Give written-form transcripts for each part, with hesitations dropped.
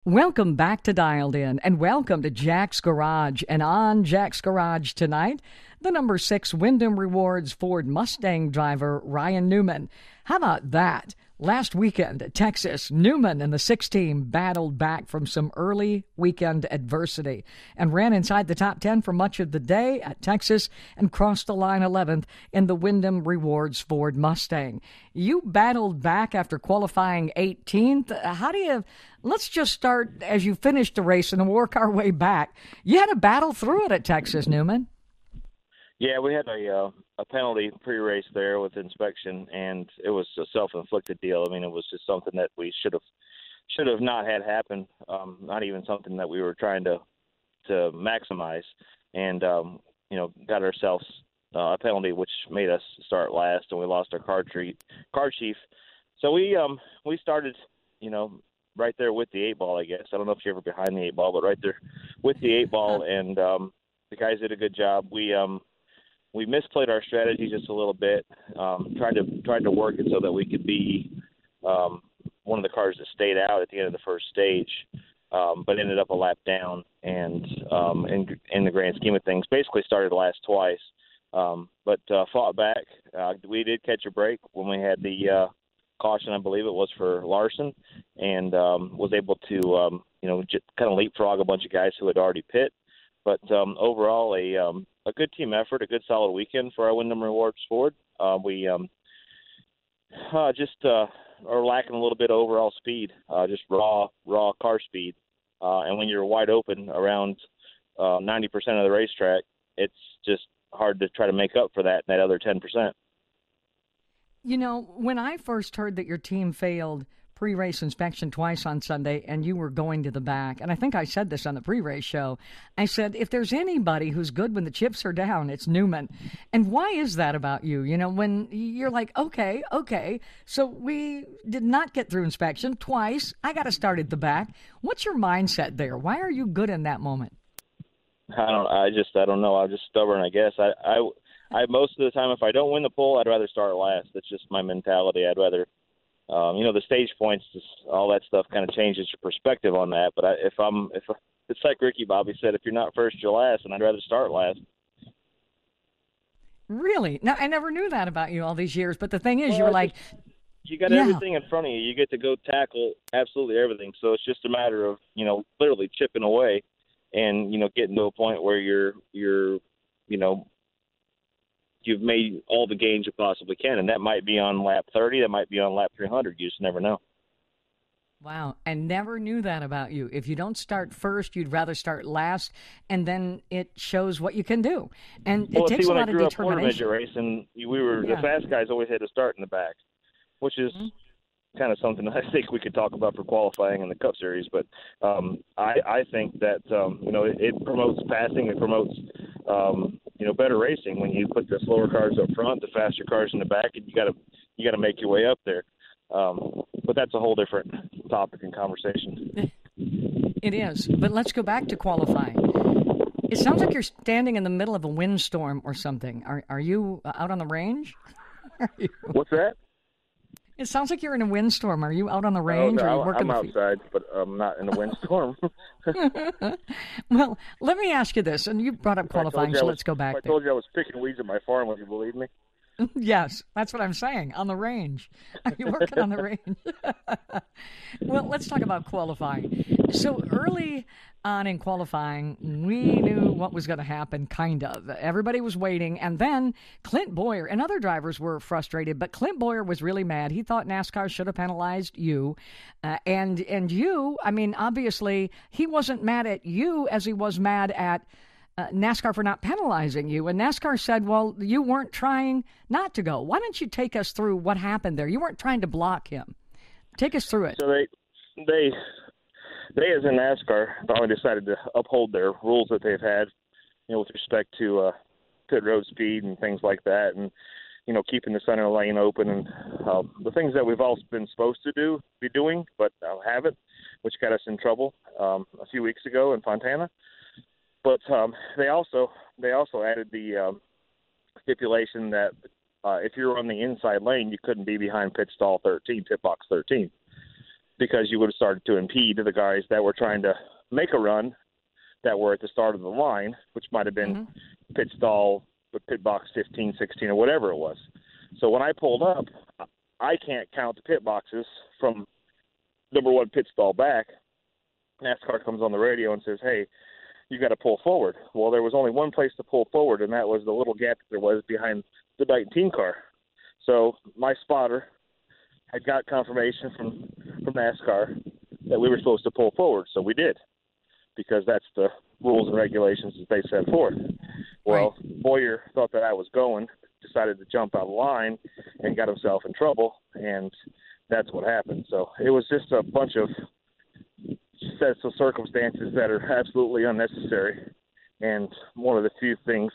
Welcome back to Dialed In, and welcome to Jack's Garage. And on Jack's Garage tonight, the number 6 Wyndham Rewards Ford Mustang driver, Ryan Newman. How about that? Last weekend at Texas, Newman and the 6 team battled back from some early weekend adversity and ran inside the top 10 for much of the day at Texas and crossed the line 11th in the Wyndham Rewards Ford Mustang. You battled back after qualifying 18th. Let's just start as you finished the race and work our way back. You had to battle through it at Texas, Newman. Yeah, we had a penalty pre-race there with inspection, and it was a self-inflicted deal. I mean, it was just something that we should have not had happen. Not even something that we were trying to maximize, and got ourselves a penalty, which made us start last, and we lost our car chief. So we started, right there with the 8 ball, I guess. I don't know if you're ever behind the 8 ball, but right there with the 8 ball, and the guys did a good job. We misplayed our strategy just a little bit. Tried to work it so that we could be one of the cars that stayed out at the end of the first stage, but ended up a lap down. And in the grand scheme of things, basically started last twice, but fought back. We did catch a break when we had the caution, I believe it was for Larson, and was able to just kind of leapfrog a bunch of guys who had already pit. But overall, a good team effort, a good solid weekend for our Wyndham Rewards Ford. We just are lacking a little bit of overall speed, just raw car speed. And when you're wide open around 90% of the racetrack, it's just hard to try to make up for that other 10%. When I first heard that your team failed pre-race inspection twice on Sunday and you were going to the back, and I think I said this on the pre-race show, I said, if there's anybody who's good when the chips are down, it's Newman. And why is that about you? When you're like, okay, so we did not get through inspection twice, I got to start at the back. What's your mindset there? Why are you good in that moment? I don't know. I'm just stubborn, I guess. I most of the time, if I don't win the pole, I'd rather start last. That's just my mentality. I'd rather the stage points, all that stuff kind of changes your perspective on that. But if it's like Ricky Bobby said, if you're not first, you're last, and I'd rather start last. Really? Now, I never knew that about you all these years. But the thing is, you were like, you got everything in front of you. You get to go tackle absolutely everything. So it's just a matter of literally chipping away, and getting to a point where you've made all the gains you possibly can, and that might be on lap 30, that might be on lap 300. You just never know. Wow, I never knew that about you. If you don't start first, you'd rather start last, and then it shows what you can do. And it takes a lot of determination. Race, and the fast guys always had to start in the back, which is kind of something that I think we could talk about for qualifying in the Cup Series. But I think that it promotes passing, it promotes better racing when you put the slower cars up front, the faster cars in the back, and you got to make your way up there. But that's a whole different topic and conversation. It is. But let's go back to qualifying. It sounds like you're standing in the middle of a windstorm or something. Are you out on the range? What's that? It sounds like you're in a windstorm. Are you out on the range? No, or are you working I'm outside, but I'm not in a windstorm. Well, let me ask you this, and you brought up qualifying, so let's go back there. I told you I was picking weeds at my farm. Would you believe me? Yes, that's what I'm saying, on the range. Are you working on the range? Well, let's talk about qualifying. So early on in qualifying, we knew what was going to happen, kind of. Everybody was waiting, and then Clint Bowyer and other drivers were frustrated, but Clint Bowyer was really mad. He thought NASCAR should have penalized you, and you, I mean, obviously, he wasn't mad at you as he was mad at NASCAR for not penalizing you. And NASCAR said, well, you weren't trying not to go. Why don't you take us through what happened there? You weren't trying to block him. Take us through it. So they as in NASCAR, finally decided to uphold their rules that they've had, with respect to pit road speed and things like that, and keeping the center lane open, and the things that we've all been supposed to be doing, but haven't, which got us in trouble a few weeks ago in Fontana. But they also added the stipulation that if you're on the inside lane, you couldn't be behind pit box 13. because you would have started to impede the guys that were trying to make a run that were at the start of the line, which might have been pit stall, pit box 15, 16, or whatever it was. So when I pulled up, I can't count the pit boxes from number one pit stall back. NASCAR comes on the radio and says, hey, you got to pull forward. Well, there was only one place to pull forward, and that was the little gap that there was behind the 19 car. So my spotter had got confirmation from NASCAR that we were supposed to pull forward, so we did, because that's the rules and regulations that they set forth. Well, right. Boyer thought that I was going, decided to jump out of line, and got himself in trouble, and that's what happened. So it was just a bunch of sets of circumstances that are absolutely unnecessary, and one of the things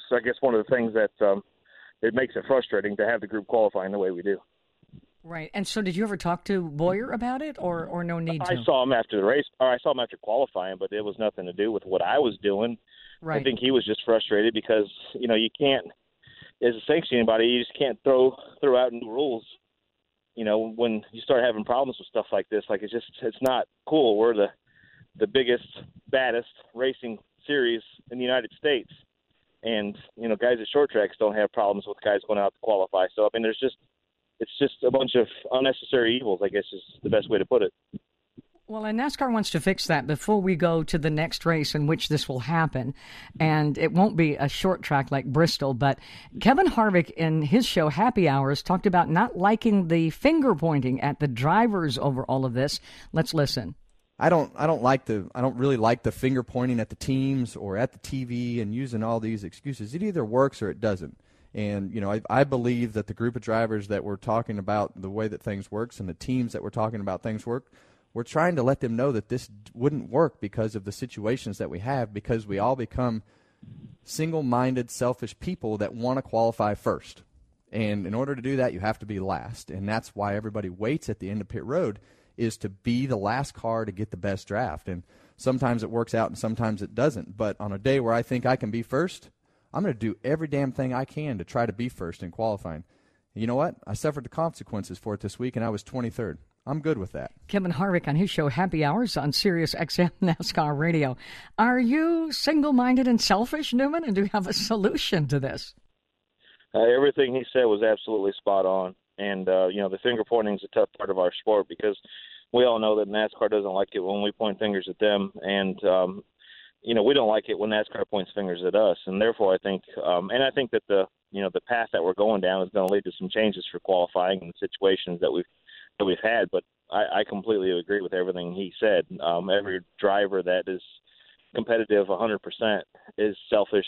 that it makes it frustrating to have the group qualifying the way we do. Right. And so did you ever talk to Boyer about it, or no need to? I saw him after the race, or I saw him after qualifying, but it was nothing to do with what I was doing. Right. I think he was just frustrated because, you can't, as a sanctioning body, you just can't throw out new rules. When you start having problems with stuff like this, it's not cool. We're the biggest, baddest racing series in the United States. And, guys at short tracks don't have problems with guys going out to qualify. So, it's just a bunch of unnecessary evils, I guess is the best way to put it. Well, and NASCAR wants to fix that before we go to the next race in which this will happen. And it won't be a short track like Bristol, but Kevin Harvick in his show Happy Hours talked about not liking the finger pointing at the drivers over all of this. Let's listen. I don't really like the finger pointing at the teams or at the TV and using all these excuses. It either works or it doesn't. And, I believe that the group of drivers that we're talking about the way that things works and the teams that we're talking about things work, we're trying to let them know that this wouldn't work because of the situations that we have, because we all become single-minded, selfish people that want to qualify first. And in order to do that, you have to be last. And that's why everybody waits at the end of pit road, is to be the last car to get the best draft. And sometimes it works out and sometimes it doesn't. But on a day where I think I can be first, I'm going to do every damn thing I can to try to be first in qualifying. And you know what? I suffered the consequences for it this week, and I was 23rd. I'm good with that. Kevin Harvick on his show Happy Hours on Sirius XM NASCAR Radio. Are you single-minded and selfish, Newman, and do you have a solution to this? Everything he said was absolutely spot on. And, the finger pointing is a tough part of our sport because we all know that NASCAR doesn't like it when we point fingers at them. And, we don't like it when NASCAR points fingers at us. And therefore, I think that the path that we're going down is going to lead to some changes for qualifying and the situations that we've had. But I completely agree with everything he said. Every driver that is competitive 100% is selfish,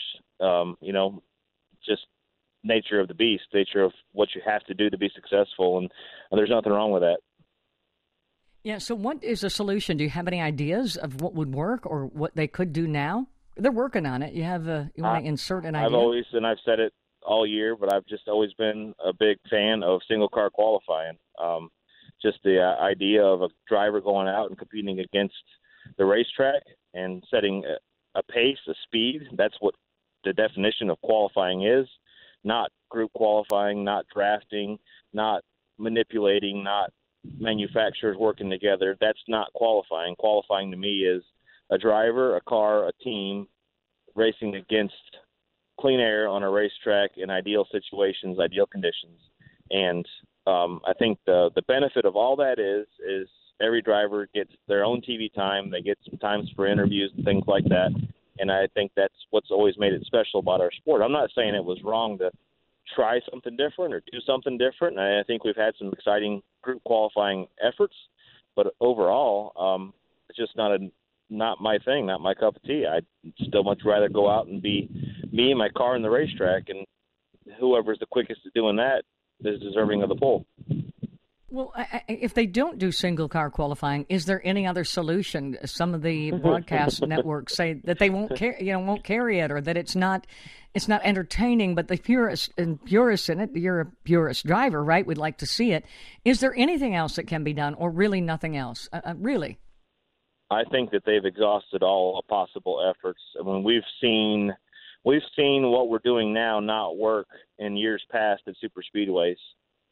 just nature of the beast, nature of what you have to do to be successful. And there's nothing wrong with that. Yeah, so what is the solution? Do you have any ideas of what would work or what they could do now? They're working on it. You want to insert an idea? I've said it all year, but I've just always been a big fan of single car qualifying. Just the idea of a driver going out and competing against the racetrack and setting a pace, a speed. That's what the definition of qualifying is. Not group qualifying, not drafting, not manipulating, not manufacturers working together. That's not qualifying. Qualifying to me is a driver, a car, a team racing against clean air on a racetrack in ideal situations, ideal conditions. And I think the benefit of all that is every driver gets their own TV time. They get some times for interviews and things like that. And I think that's what's always made it special about our sport. I'm not saying it was wrong to try something different or do something different. And I think we've had some exciting group qualifying efforts, but overall, it's just not my thing, not my cup of tea. I'd still much rather go out and be me and my car in the racetrack, and whoever's the quickest at doing that is deserving of the pole. Well, if they don't do single-car qualifying, is there any other solution? Some of the broadcast networks say that they won't carry it, or that it's not entertaining. But the purists in it, you're a purist driver, right? We'd like to see it. Is there anything else that can be done, or really nothing else? Really? I think that they've exhausted all possible efforts. I mean, we've seen what we're doing now not work in years past at super speedways.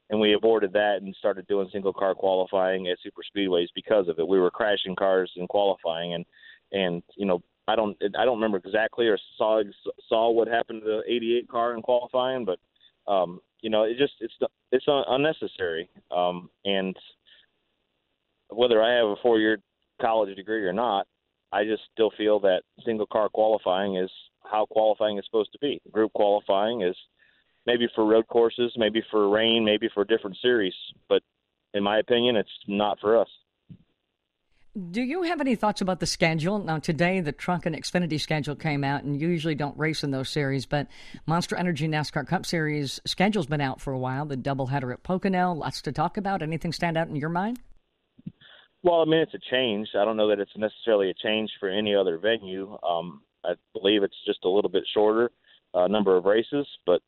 and we aborted that and started doing single car qualifying at super speedways because of it. We were crashing cars in qualifying, and I don't remember exactly or saw what happened to the 88 car in qualifying, but it's unnecessary. And whether I have a 4-year college degree or not, I just still feel that single car qualifying is how qualifying is supposed to be. Group qualifying is maybe for road courses, maybe for rain, maybe for different series, but in my opinion, it's not for us. Do you have any thoughts about the schedule? Now, today, the Truck and Xfinity schedule came out, and you usually don't race in those series, but Monster Energy NASCAR Cup Series schedule's been out for a while, the doubleheader at Pocono, lots to talk about. Anything stand out in your mind? Well, I mean, it's a change. I don't know that it's necessarily a change for any other venue. I believe it's just a little bit shorter number of races, but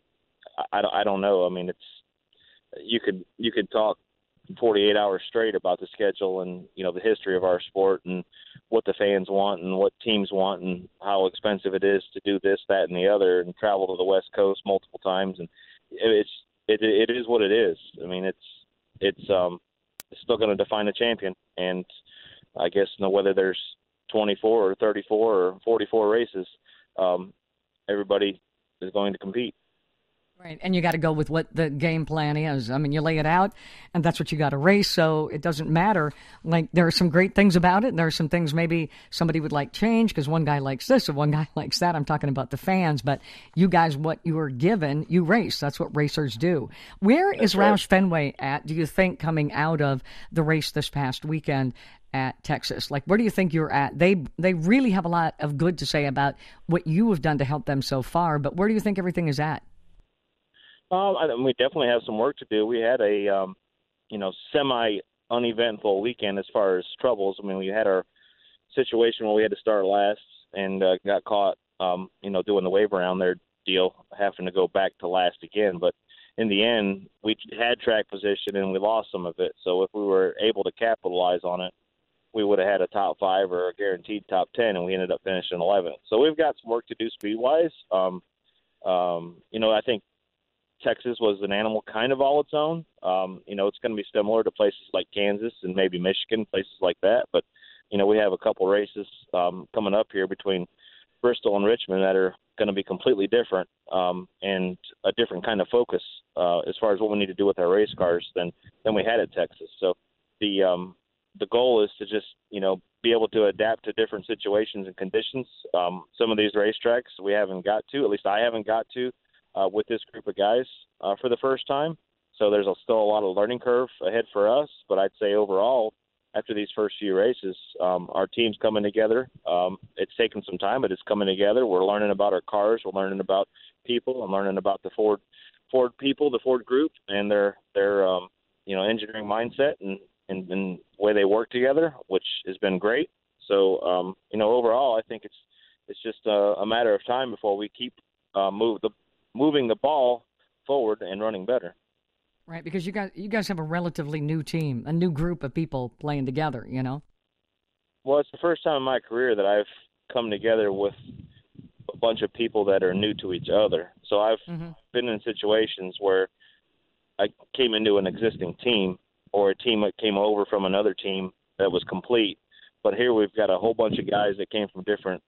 I don't know. I mean, you could talk 48 hours straight about the schedule and the history of our sport and what the fans want and what teams want and how expensive it is to do this, that, and the other and travel to the West Coast multiple times, and it is what it is. I mean, it's still going to define a champion, and I guess whether there's 24 or 34 or 44 races, everybody is going to compete. Right, and you got to go with what the game plan is. I mean, you lay it out, and that's what you got to race, so it doesn't matter. Like, there are some great things about it, and there are some things maybe somebody would like change because one guy likes this or one guy likes that. I'm talking about the fans, but you guys, what you are given, you race. That's what racers do. Where is Roush Fenway at, do you think, coming out of the race this past weekend at Texas? Like, where do you think you're at? They really have a lot of good to say about what you have done to help them so far, but where do you think everything is at? We definitely have some work to do. We had a, semi-uneventful weekend as far as troubles. I mean, we had our situation where we had to start last and got caught, doing the wave around their deal, having to go back to last again. But in the end, we had track position and we lost some of it. So if we were able to capitalize on it, we would have had a top 5 or a guaranteed top 10, and we ended up finishing 11th. So we've got some work to do speed-wise. I think Texas was an animal kind of all its own. It's going to be similar to places like Kansas and maybe Michigan, places like that. But, we have a couple races coming up here between Bristol and Richmond that are going to be completely different and a different kind of focus as far as what we need to do with our race cars than we had at Texas. So the goal is to just, be able to adapt to different situations and conditions. Some of these racetracks we haven't got to, at least I haven't got to, with this group of guys for the first time. So there's still a lot of learning curve ahead for us. But I'd say overall, after these first few races, our team's coming together. It's taken some time, but it's coming together. We're learning about our cars. We're learning about people. I'm learning about the Ford people, the Ford group, and their engineering mindset and the way they work together, which has been great. So, overall, I think it's just a matter of time before we keep moving the ball forward and running better. Right, because you guys have a relatively new team, a new group of people playing together, Well, it's the first time in my career that I've come together with a bunch of people that are new to each other. So I've been in situations where I came into an existing team or a team that came over from another team that was complete. But here we've got a whole bunch of guys that came from different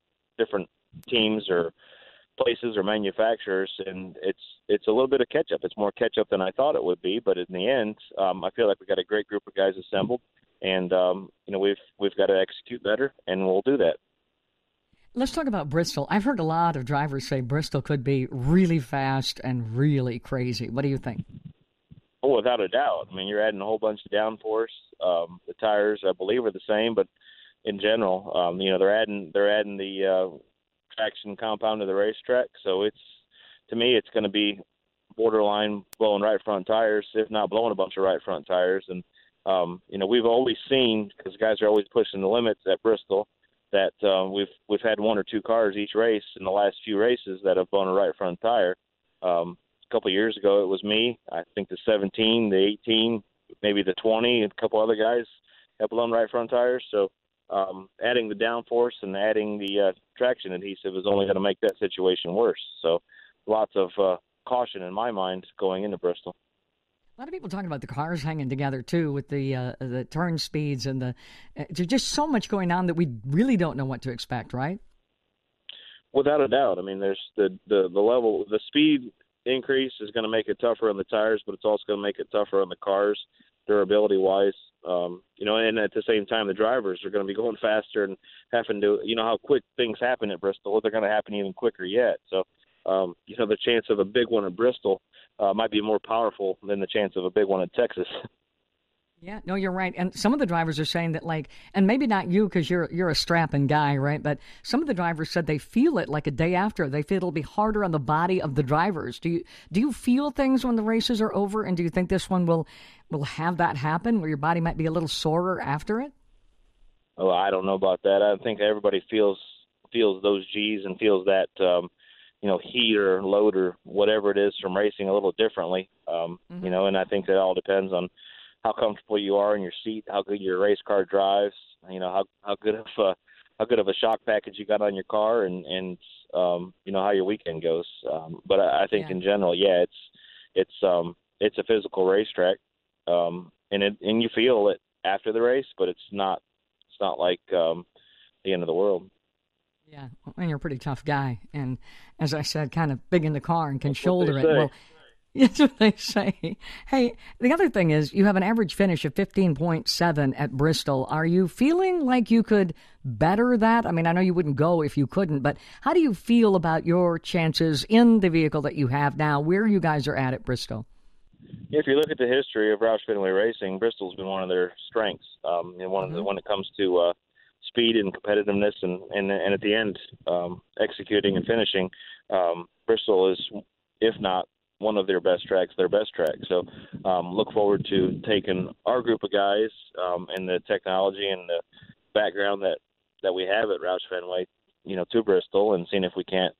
teams or places or manufacturers, and it's a little bit of catch up. It's more catch up than I thought it would be, but in the end, I feel like we've got a great group of guys assembled, and we've got to execute better, and we'll do that. Let's talk about Bristol. I've heard a lot of drivers say Bristol could be really fast and really crazy. What do you think? Oh, without a doubt. I mean, you're adding a whole bunch of downforce. The tires, I believe, are the same, but in general, they're adding the traction compound to the racetrack. So to me, it's going to be borderline blowing right front tires, if not blowing a bunch of right front tires. And, we've always seen, because guys are always pushing the limits at Bristol, that we've had 1 or 2 cars each race in the last few races that have blown a right front tire. A couple of years ago, it was me. I think the 17, the 18, maybe the 20, and a couple other guys have blown right front tires. So adding the downforce and adding the traction adhesive is only going to make that situation worse. So lots of caution in my mind going into Bristol. A lot of people talking about the cars hanging together too, with the turn speeds and there's just so much going on that we really don't know what to expect, right? Without a doubt. I mean, there's the speed increase is going to make it tougher on the tires, but it's also going to make it tougher on the cars, durability wise. And at the same time, the drivers are going to be going faster and having to, how quick things happen at Bristol. They're going to happen even quicker yet. So, the chance of a big one at Bristol might be more powerful than the chance of a big one at Texas. Yeah, no, you're right. And some of the drivers are saying that, and maybe not you because you're a strapping guy, right? But some of the drivers said they feel it like a day after. They feel it'll be harder on the body of the drivers. Do you feel things when the races are over? And do you think this one will have that happen where your body might be a little sorer after it? Oh, I don't know about that. I think everybody feels those G's and feels that heat or load or whatever it is from racing a little differently. And I think that all depends on how comfortable you are in your seat, how good your race car drives, how good of a shock package you got on your car, and how your weekend goes. But I think in general, it's a physical racetrack, and you feel it after the race, but it's not like the end of the world. Yeah, and you're a pretty tough guy, and as I said, kind of big in the car and can That's shoulder it. Say. Well, that's what they say. Hey, the other thing is you have an average finish of 15.7 at Bristol. Are you feeling like you could better that? I mean, I know you wouldn't go if you couldn't, but how do you feel about your chances in the vehicle that you have now, where you guys are at Bristol? If you look at the history of Roush Fenway Racing, Bristol's been one of their strengths, when it comes to speed and competitiveness, and at the end, executing and finishing. Bristol is, if not one of their best tracks. So look forward to taking our group of guys and the technology and the background that we have at Roush Fenway, to Bristol and seeing if we can't,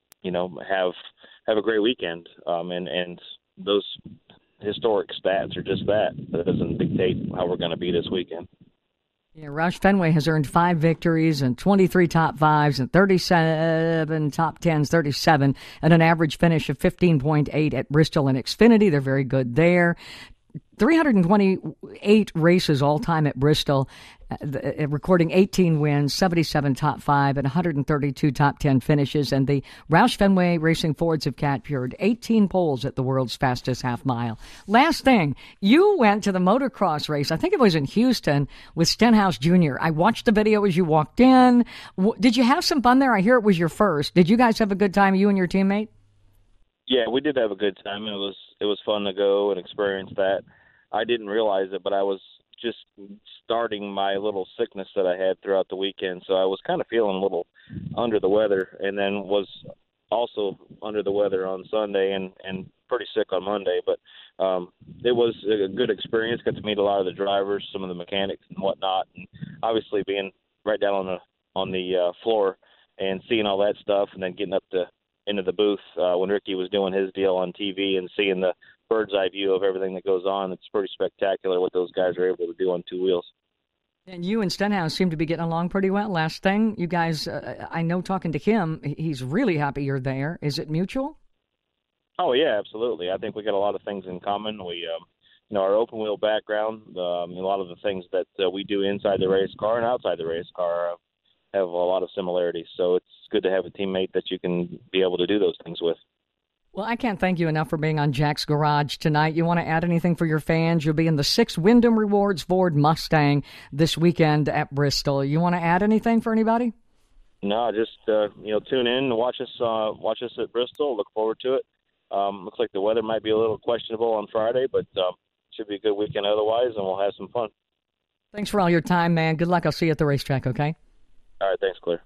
have a great weekend. And those historic stats are just that. That doesn't dictate how we're going to be this weekend. Yeah, Roush Fenway has earned 5 victories and 23 top 5s and 37 top 10s, 37, and an average finish of 15.8 at Bristol and Xfinity. They're very good there. 328 races all time at Bristol, recording 18 wins, 77 top 5, and 132 top 10 finishes. And the Roush Fenway Racing Fords have captured 18 poles at the world's fastest half mile. Last thing, you went to the motocross race. I think it was in Houston with Stenhouse Jr. I watched the video as you walked in. Did you have some fun there? I hear it was your first. Did you guys have a good time, you and your teammate? Yeah, we did have a good time. It was fun to go and experience that. I didn't realize it, but I was just starting my little sickness that I had throughout the weekend, so I was kind of feeling a little under the weather, and then was also under the weather on Sunday and pretty sick on Monday. But it was a good experience. Got to meet a lot of the drivers, some of the mechanics and whatnot, and obviously being right down on the floor and seeing all that stuff, and then getting up into the booth when Ricky was doing his deal on TV and seeing the bird's eye view of everything that goes on. It's pretty spectacular what those guys are able to do on two wheels. And you and Stenhouse seem to be getting along pretty well. Last thing, you guys, I know talking to him, he's really happy you're there. Is it mutual? Oh, yeah, absolutely. I think we got a lot of things in common. We, our open wheel background, a lot of the things that we do inside the race car and outside the race car have a lot of similarities. So it's good to have a teammate that you can be able to do those things with. Well, I can't thank you enough for being on Jack's Garage tonight. You want to add anything for your fans? You'll be in the 6th Wyndham Rewards Ford Mustang this weekend at Bristol. You want to add anything for anybody? No, just tune in and watch us at Bristol. Look forward to it. Looks like the weather might be a little questionable on Friday, but should be a good weekend otherwise, and we'll have some fun. Thanks for all your time, man. Good luck. I'll see you at the racetrack, okay? All right, thanks, Claire.